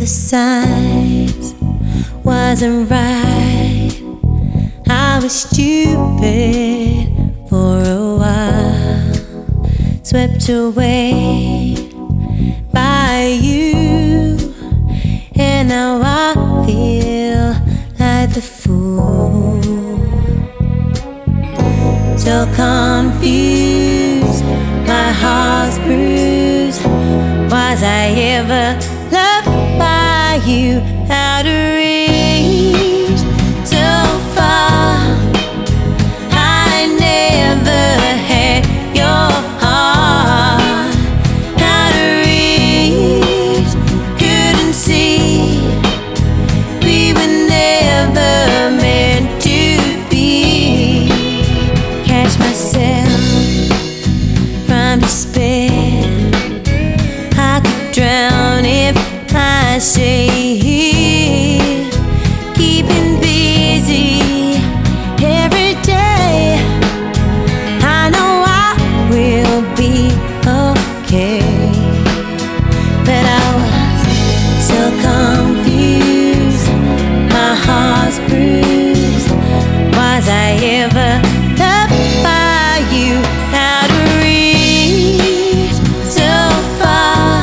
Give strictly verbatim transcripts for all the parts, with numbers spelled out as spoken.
the signs wasn't right. I was stupid for a while, swept away by you, and now I feel like the fool. So confused, my heart's bruised. Was I ever loved by you? Out of reach, so far. I never had your heart. Out of reach, couldn't see. We were never meant to be. Catch myself from despair. I could drown if I stay here, keeping busy every day. I know I will be okay, but I was so confused, my heart's bruised. Was I ever loved by you? Out of reach, so far.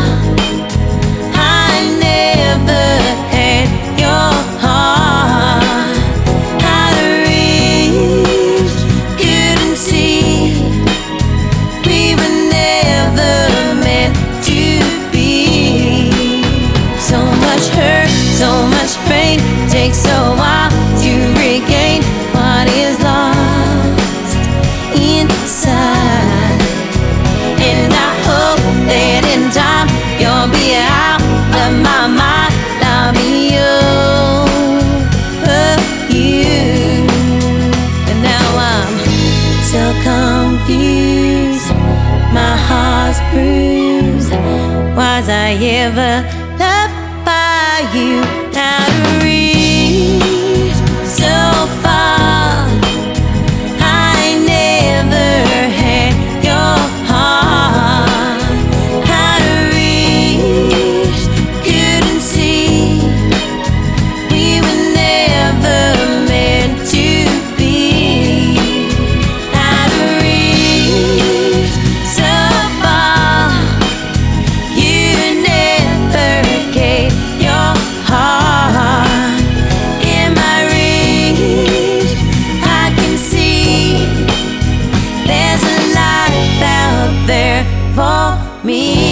I never had your heart. Out of reach, couldn't see. We were never meant to be. So much hurt, so much pain, takes a while to regain what is lost inside. And I hope that in time you'll be out of my mind. I'll be over you. And now I'm so confused, my heart's bruised. Was I ever loved by you? Out of reach, so far. I never had your heart. Out of reach, couldn't see. We were never meant to be. Out of reach, so far. You never gave your heart. In my reach, I can see there's a life out there for me.